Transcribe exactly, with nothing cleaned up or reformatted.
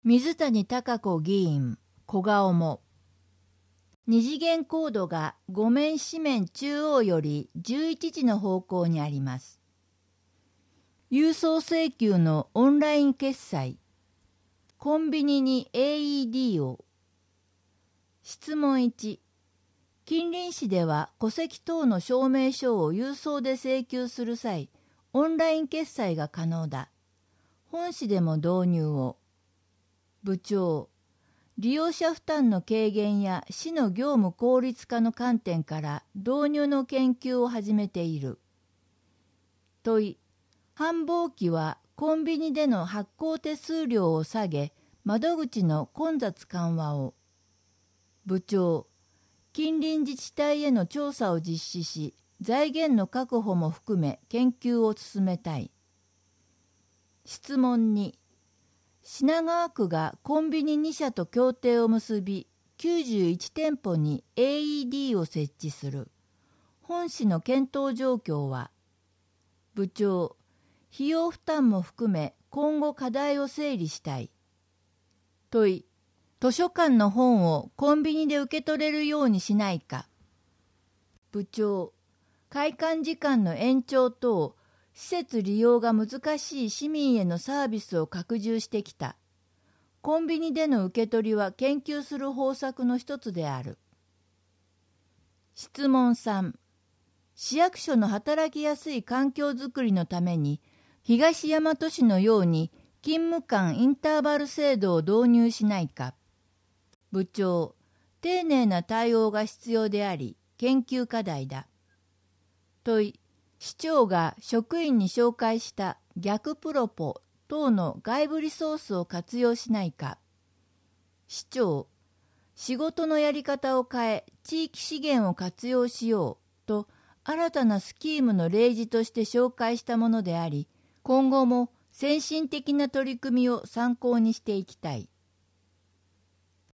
水谷貴子議員、小顔も。二次元コードがご面四面中央よりじゅういちじの方向にあります。郵送請求のオンライン決済。コンビニに エーイーディー を。質問いち。近隣市では戸籍等の証明書を郵送で請求する際、オンライン決済が可能だ。本市でも導入を。部長、利用者負担の軽減や市の業務効率化の観点から導入の研究を始めている。問い、繁忙期はコンビニでの発行手数料を下げ、窓口の混雑緩和を。部長、近隣自治体への調査を実施し、財源の確保も含め研究を進めたい。質問に、品川区がコンビニに社と協定を結び、きゅうじゅういち店舗に エーイーディー を設置する。本市の検討状況は。部長、費用負担も含め今後課題を整理したい。問い、図書館の本をコンビニで受け取れるようにしないか。部長、開館時間の延長等、施設利用が難しい市民へのサービスを拡充してきた。コンビニでの受け取りは研究する方策の一つである。質問さん。市役所の働きやすい環境づくりのために、東大和市のように勤務間インターバル制度を導入しないか。部長、丁寧な対応が必要であり、研究課題だ。問い、市長が職員に紹介した逆プロポ等の外部リソースを活用しないか。市長、仕事のやり方を変え地域資源を活用しようと新たなスキームの例示として紹介したものであり、今後も先進的な取り組みを参考にしていきたい。